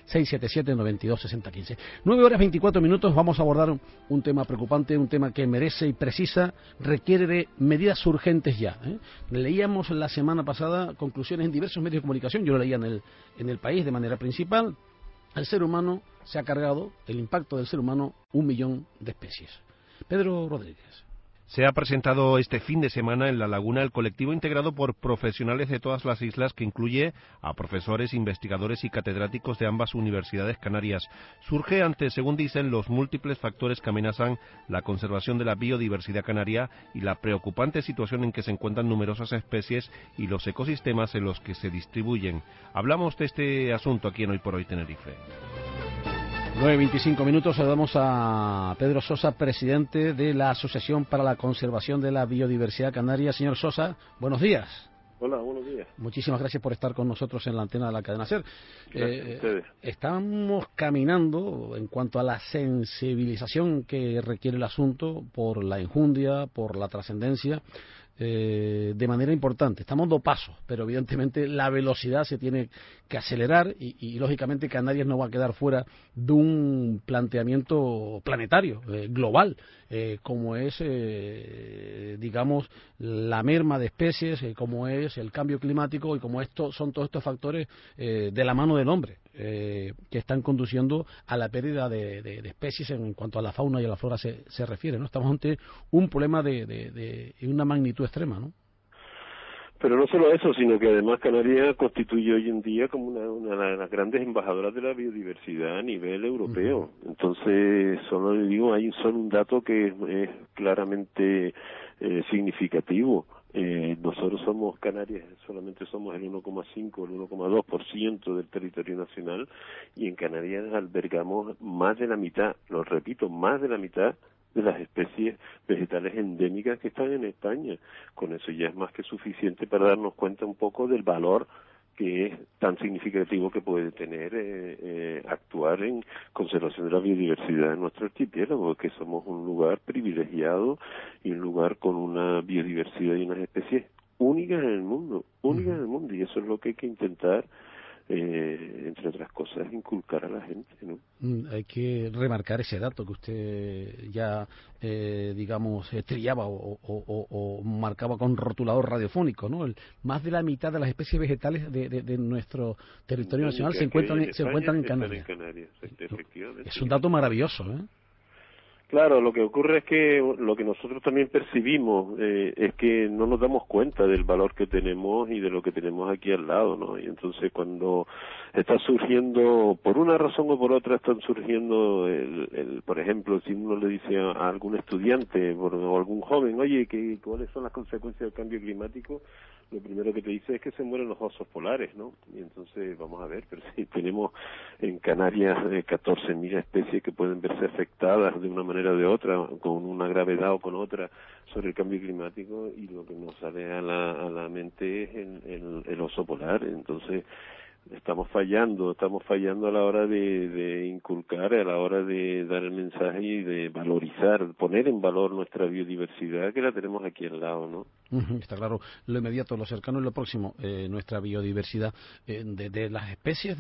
677-92-6015. 9:24. Vamos a abordar un tema preocupante, un tema que merece y precisa, requiere de medidas urgentes ya. Leíamos la semana pasada conclusiones en diversos medios de comunicación, yo lo leía en el País de manera principal. El ser humano se ha cargado, el impacto del ser humano, 1 millón de especies. Pedro Rodríguez. Se ha presentado este fin de semana en La Laguna el colectivo integrado por profesionales de todas las islas que incluye a profesores, investigadores y catedráticos de ambas universidades canarias. Surge ante, según dicen, los múltiples factores que amenazan la conservación de la biodiversidad canaria y la preocupante situación en que se encuentran numerosas especies y los ecosistemas en los que se distribuyen. Hablamos de este asunto aquí en Hoy por Hoy Tenerife. 9:25. Saludamos a Pedro Sosa, presidente de la Asociación para la Conservación de la Biodiversidad Canaria. Señor Sosa, buenos días. Hola, buenos días. Muchísimas gracias por estar con nosotros en la antena de la cadena SER. Gracias a ustedes. Estamos caminando en cuanto a la sensibilización que requiere el asunto por la enjundia, por la trascendencia, de manera importante. Estamos dando pasos, pero evidentemente la velocidad se tiene que acelerar y lógicamente Canarias no va a quedar fuera de un planteamiento planetario, global, como es, digamos, la merma de especies, como es el cambio climático y como son todos estos factores de la mano del hombre, que están conduciendo a la pérdida de especies en cuanto a la fauna y a la flora se refiere, ¿no? Estamos ante un problema de una magnitud extrema, ¿no? Pero no solo eso, sino que además Canarias constituye hoy en día como una de las grandes embajadoras de la biodiversidad a nivel europeo. Entonces, solo le digo, hay solo un dato que es claramente significativo. Nosotros Canarias solamente somos el 1,5, el 1,2% del territorio nacional, y en Canarias albergamos más de la mitad, lo repito, más de la mitad de las especies vegetales endémicas que están en España. Con eso ya es más que suficiente para darnos cuenta un poco del valor que es tan significativo que puede tener actuar en conservación de la biodiversidad de nuestro archipiélago, que somos un lugar privilegiado y un lugar con una biodiversidad y unas especies únicas en el mundo, y eso es lo que hay que intentar, entre otras cosas, inculcar a la gente, ¿no? Hay que remarcar ese dato que usted ya, digamos, trillaba o marcaba con rotulador radiofónico, ¿no? Más de la mitad de las especies vegetales de nuestro territorio nacional se encuentran en Canarias. Efectivamente. Es un dato maravilloso, ¿eh? Claro, lo que ocurre es que lo que nosotros también percibimos es que no nos damos cuenta del valor que tenemos y de lo que tenemos aquí al lado, ¿no? Y entonces cuando está surgiendo, por una razón o por otra, están surgiendo, por ejemplo, si uno le dice a algún estudiante o algún joven, oye, ¿cuáles son las consecuencias del cambio climático? Lo primero que te dice es que se mueren los osos polares, ¿no? Y entonces, vamos a ver, pero si tenemos en Canarias 14.000 especies que pueden verse afectadas de una manera o de otra, con una gravedad o con otra, sobre el cambio climático, y lo que nos sale a la mente es el oso polar. Entonces, estamos fallando a la hora de inculcar, a la hora de dar el mensaje y de valorizar, poner en valor nuestra biodiversidad, que la tenemos aquí al lado, ¿no? Está claro, lo inmediato, lo cercano y lo próximo, nuestra biodiversidad, de las especies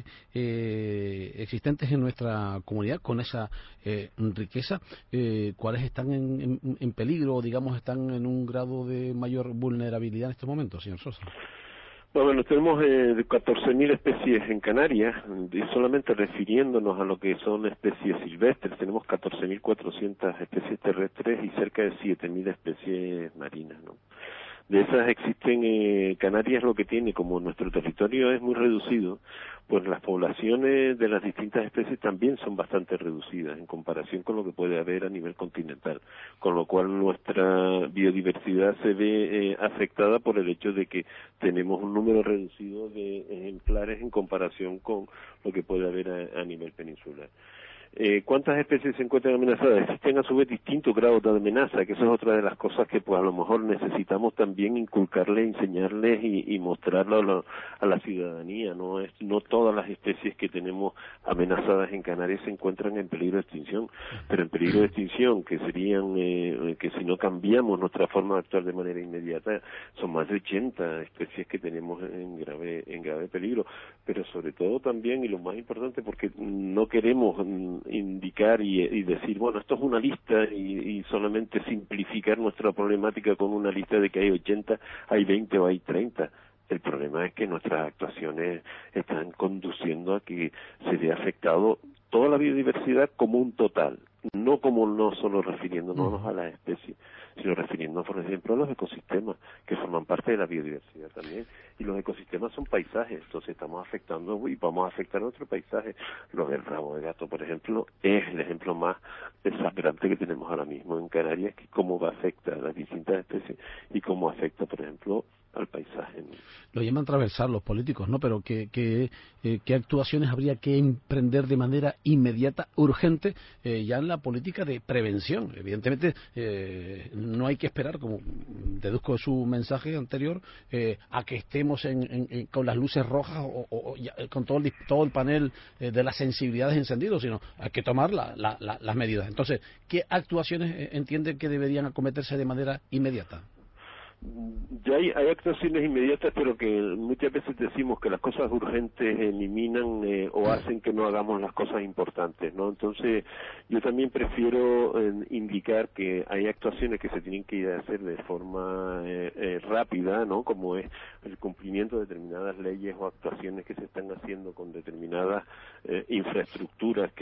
existentes en nuestra comunidad, con esa riqueza, ¿cuáles están en peligro o, digamos, están en un grado de mayor vulnerabilidad en estos momentos, señor Sosa? Bueno, tenemos 14.000 especies en Canarias, y solamente refiriéndonos a lo que son especies silvestres, tenemos 14.400 especies terrestres y cerca de 7.000 especies marinas, ¿no? De esas existen, Canarias lo que tiene, como nuestro territorio es muy reducido, pues las poblaciones de las distintas especies también son bastante reducidas en comparación con lo que puede haber a nivel continental, con lo cual nuestra biodiversidad se ve afectada por el hecho de que tenemos un número reducido de ejemplares en comparación con lo que puede haber a nivel peninsular. ¿Cuántas especies se encuentran amenazadas? Existen a su vez distintos grados de amenaza, que eso es otra de las cosas que pues a lo mejor necesitamos también inculcarles, enseñarles y mostrarlo a la ciudadanía. No todas las especies que tenemos amenazadas en Canarias se encuentran en peligro de extinción, pero en peligro de extinción, que serían, que si no cambiamos nuestra forma de actuar de manera inmediata, son más de 80 especies que tenemos en grave peligro, pero sobre todo también, y lo más importante, porque no queremos indicar y decir, bueno, esto es una lista y solamente simplificar nuestra problemática con una lista de que hay 80, hay 20 o hay 30. El problema es que nuestras actuaciones están conduciendo a que se vea afectado toda la biodiversidad como un total, no como no solo refiriéndonos a las especies, sino refiriéndonos, por ejemplo, a los ecosistemas, que forman parte de la biodiversidad también. Y los ecosistemas son paisajes, entonces estamos afectando y vamos a afectar nuestro paisaje. Lo del rabo de gato, por ejemplo, es el ejemplo más exasperante que tenemos ahora mismo en Canarias, que cómo va a afectar a las distintas especies y cómo afecta, por ejemplo, al paisaje, ¿no? Lo llaman transversal los políticos, ¿no? Pero ¿qué actuaciones habría que emprender de manera inmediata, urgente, ya en la política de prevención? Evidentemente, no hay que esperar, como deduzco de su mensaje anterior, a que estemos con las luces rojas o ya, con todo el panel de las sensibilidades encendidos, sino hay que tomar las medidas. Entonces, ¿qué actuaciones entienden que deberían acometerse de manera inmediata? Ya hay actuaciones inmediatas, pero que muchas veces decimos que las cosas urgentes eliminan o hacen que no hagamos las cosas importantes, ¿no? Entonces, yo también prefiero indicar que hay actuaciones que se tienen que ir a hacer de forma rápida, ¿no? Como es el cumplimiento de determinadas leyes o actuaciones que se están haciendo con determinadas infraestructuras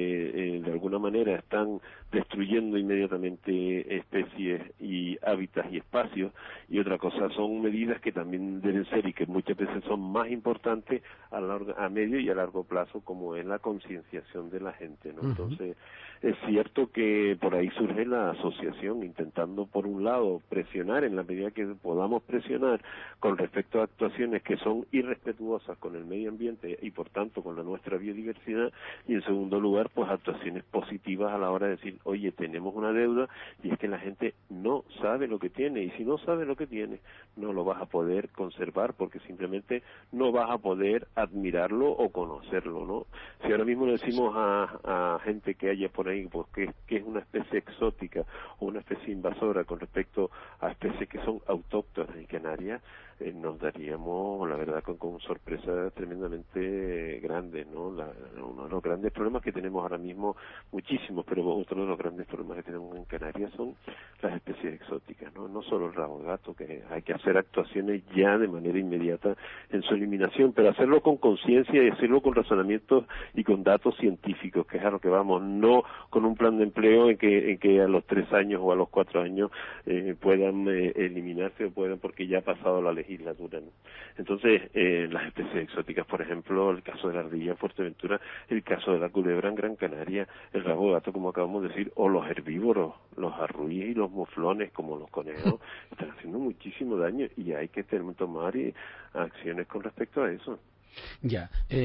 que de alguna manera están destruyendo inmediatamente especies y hábitats y espacios. Y otra cosa son medidas que también deben ser y que muchas veces son más importantes a medio y a largo plazo, como es la concienciación de la gente, ¿no? Entonces, es cierto que por ahí surge la asociación, intentando por un lado presionar en la medida que podamos presionar con respecto a actuaciones que son irrespetuosas con el medio ambiente y por tanto con la nuestra biodiversidad, y en segundo lugar pues actuaciones positivas a la hora de decir, oye, tenemos una deuda y es que la gente no sabe lo que tiene, y si no sabe lo que tiene no lo vas a poder conservar porque simplemente no vas a poder admirarlo o conocerlo, ¿no? Si ahora mismo le decimos a gente que haya por ahí pues que es una especie exótica o una especie invasora con respecto a especies que son autóctonas en Canarias, nos daríamos, la verdad, con sorpresas tremendamente grandes, ¿no? Uno de los grandes problemas que tenemos ahora mismo, muchísimos, pero otro de los grandes problemas que tenemos en Canarias son las especies exóticas, ¿no? No solo el rabo de gato, que hay que hacer actuaciones ya de manera inmediata en su eliminación, pero hacerlo con conciencia y hacerlo con razonamientos y con datos científicos, que es a lo que vamos, no con un plan de empleo en que a los 3 años o a los 4 años puedan eliminarse o puedan, porque ya ha pasado la legislatura, ¿no? Entonces, las especies exóticas, por ejemplo, el caso de la ardilla en Fuerteventura, el caso de la culebra en Gran Canaria, el rabo de gato, como acabamos de decir, o los herbívoros, los arruíes y los muflones, como los conejos, están haciendo muchísimo daño y hay que tomar acciones con respecto a eso. Ya,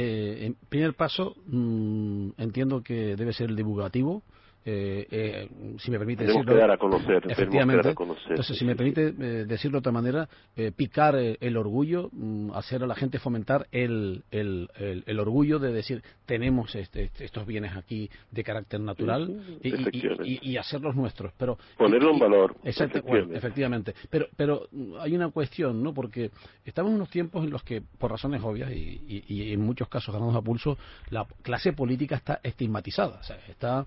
en primer paso, entiendo que debe ser el divulgativo. Si me permite tenemos decirlo, que dar a conocer, efectivamente. Conocer, entonces, si me permite decirlo de otra manera, picar el orgullo, hacer a la gente fomentar el orgullo de decir tenemos estos bienes aquí de carácter natural y hacerlos nuestros, pero ponerlo en valor. Efectivamente. Pero hay una cuestión, ¿no? Porque estamos en unos tiempos en los que, por razones obvias y en muchos casos ganados a pulso, la clase política está estigmatizada, o sea,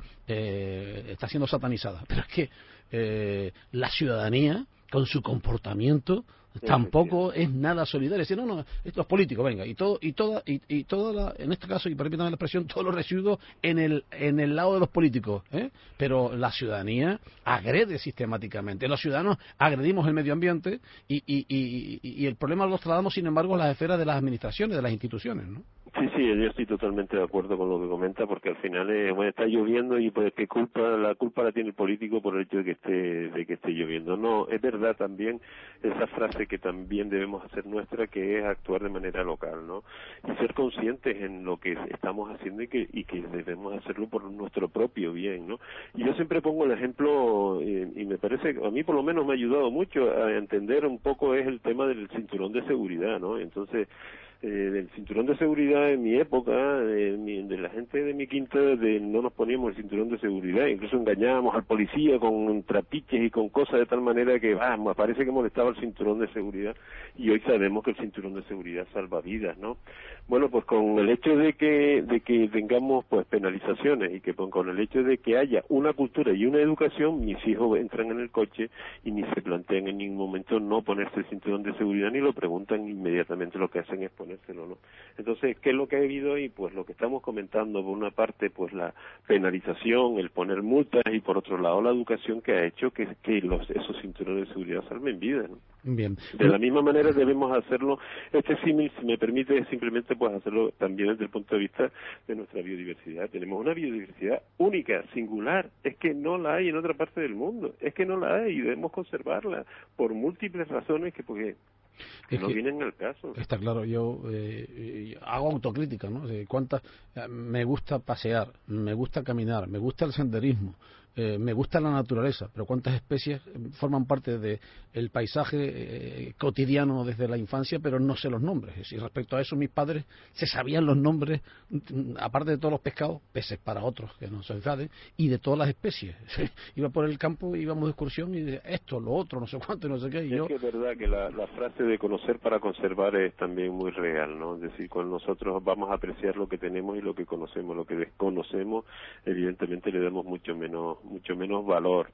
está siendo satanizada, pero es que la ciudadanía con su comportamiento tampoco es nada solidario. Es decir, no, los políticos, venga, y toda en este caso, y permítanme la expresión, todos los residuos en el lado de los políticos, pero la ciudadanía agrede sistemáticamente. Los ciudadanos agredimos el medio ambiente y el problema lo trasladamos, sin embargo, a las esferas de las administraciones, de las instituciones, ¿no? Sí, sí, yo estoy totalmente de acuerdo con lo que comenta, porque al final bueno, está lloviendo y pues la culpa la tiene el político por el hecho de que esté lloviendo. No, es verdad también esa frase que también debemos hacer nuestra, que es actuar de manera local, ¿no? Y ser conscientes en lo que estamos haciendo y que debemos hacerlo por nuestro propio bien, ¿no? Y yo siempre pongo el ejemplo, y me parece, a mí por lo menos me ha ayudado mucho a entender un poco, es el tema del cinturón de seguridad, ¿no? Entonces, del cinturón de seguridad en mi época, de la gente de mi quinta, no nos poníamos el cinturón de seguridad, incluso engañábamos al policía con trapiches y con cosas de tal manera que, parece que molestaba el cinturón de seguridad, y hoy sabemos que el cinturón de seguridad salva vidas, ¿no? Bueno, pues con el hecho de que tengamos pues penalizaciones y que con el hecho de que haya una cultura y una educación, mis hijos entran en el coche y ni se plantean en ningún momento no ponerse el cinturón de seguridad, ni lo preguntan, inmediatamente lo que hacen es ponérselo, ¿no? Entonces, ¿qué es lo que ha habido ahí? Pues lo que estamos comentando, por una parte, pues la penalización, el poner multas, y por otro lado la educación que ha hecho que esos cinturones de seguridad salven vidas, ¿no? Bien. De la misma manera debemos hacerlo, símil, si me permite, simplemente pues hacerlo también desde el punto de vista de nuestra biodiversidad. Tenemos una biodiversidad única, singular, es que no la hay en otra parte del mundo, es que no la hay y debemos conservarla por múltiples razones que no vienen al caso. Está claro, yo hago autocrítica, ¿no? Me gusta pasear, me gusta caminar, me gusta el senderismo, me gusta la naturaleza, pero cuántas especies forman parte del paisaje cotidiano desde la infancia, pero no sé los nombres. Y respecto a eso, mis padres se sabían los nombres, aparte de todos los pescados, peces para otros que no se enfaden, y de todas las especies. Iba por el campo, íbamos de excursión y de esto, lo otro, no sé cuánto, no sé qué. Que es verdad que la frase de conocer para conservar es también muy real, ¿no? Es decir, cuando nosotros vamos a apreciar lo que tenemos y lo que conocemos, lo que desconocemos, evidentemente le damos mucho menos valor.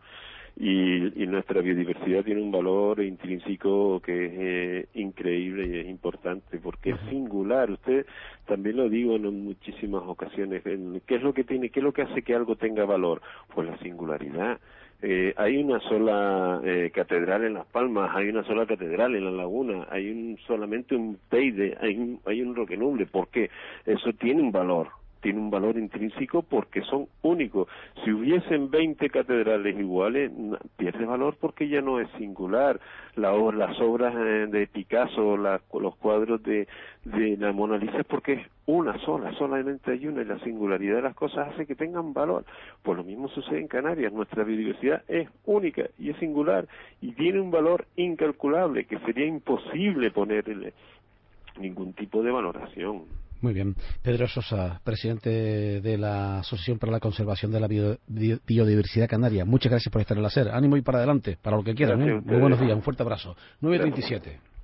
Y nuestra biodiversidad tiene un valor intrínseco que es increíble y es importante porque es singular. Usted también lo digo en muchísimas ocasiones. ¿Qué es lo que hace que algo tenga valor? Pues la singularidad. Hay una sola catedral en Las Palmas, hay una sola catedral en La Laguna, solamente un Teide, hay un Roque Nube. ¿Por qué? Eso tiene un valor intrínseco porque son únicos. Si hubiesen 20 catedrales iguales, pierde valor porque ya no es singular. Las obras de Picasso, los cuadros de la Mona Lisa, es porque es una sola, solamente hay una, y la singularidad de las cosas hace que tengan valor. Pues lo mismo sucede en Canarias. Nuestra biodiversidad es única y es singular y tiene un valor incalculable que sería imposible ponerle ningún tipo de valoración. Muy bien. Pedro Sosa, presidente de la Asociación para la Conservación de la Biodiversidad Canaria. Muchas gracias por estar en la SER. Ánimo y para adelante, para lo que quieran. Muy buenos días, un fuerte abrazo. 9:37.